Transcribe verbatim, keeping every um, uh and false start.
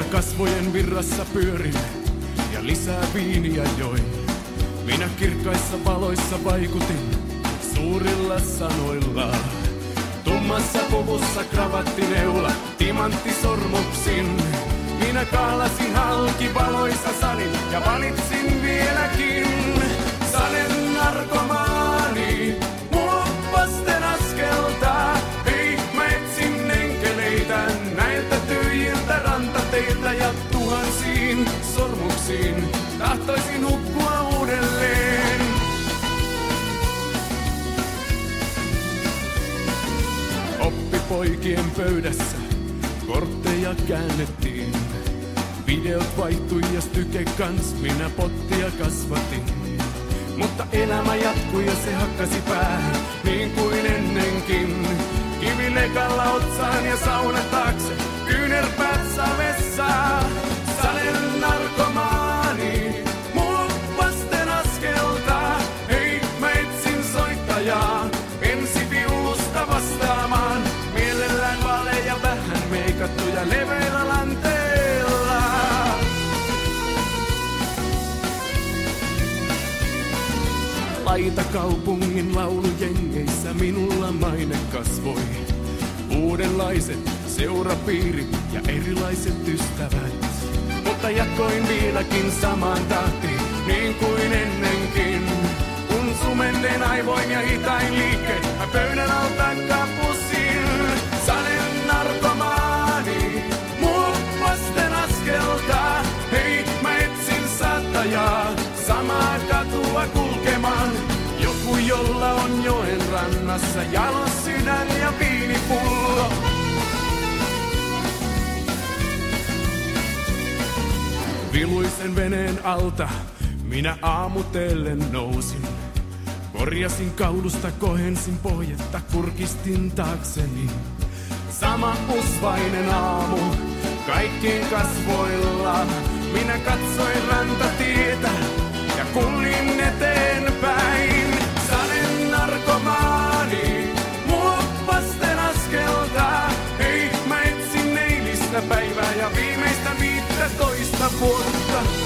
kasvojen virrassa pyörin ja lisää viiniä join. Minä kirkkaissa valoissa vaikutin suurilla sanoilla. Tummassa puvussa kravattineula, timanttisormuksin. Minä kahlasin halki valoissa salin ja valitsin vieläkin sanen narkomaani. Mua vasten askeltaa, hei mä etsin enkeleitä näiltä tyhjiltä rantateiltä ja tuhansiin sormuksiin tahtoisin hukkua uudelleen. Oppipoikien pöydässä kortteja käännettiin. Videot vaihtui ja styke kans, minä pottia kasvatin. Mutta elämä jatkui ja se hakkasi päähän, niin kuin ennenkin. Kivilekalla otsaan ja sauna taakse, kyynärpäät savessa. Sanen narkomaani, mua vasten askeltaa. Hei, mä etsin soittajaa, ensi viulusta vastaamaan. Mielellään vaaleja vähän meikattuja leveillä lanteilla. Laita kaupungin laulujengeissä minulla maine kasvoi. Uudenlaiset seurapiirit ja erilaiset ystävät. Mutta jatkoin vieläkin samaan tahtiin, niin kuin ennenkin. Kun sumenden aivoin ja hitain liikkeet, mä pöydän alta kapusin. Sanen narkomaani, mua vasten askeltaa. Hei, mä etsin saattajaa, samaa katua kulkemaan. Joku, jolla on joen rannassa jalos sydän ja viinipullo. Viluisen veneen alta minä aamutellen nousin. Korjasin kaulusta, kohensin pohjetta, kurkistin taakseni. Sama usvainen aamu kaikkiin kasvoilla. Minä katsoin rantatietä ja kuljin eteenpäin. Sanen narkomaani, mua vasten askeltaa. Hei, mä etsin eilistä päivää ja viimeistä viittätoista vuotta.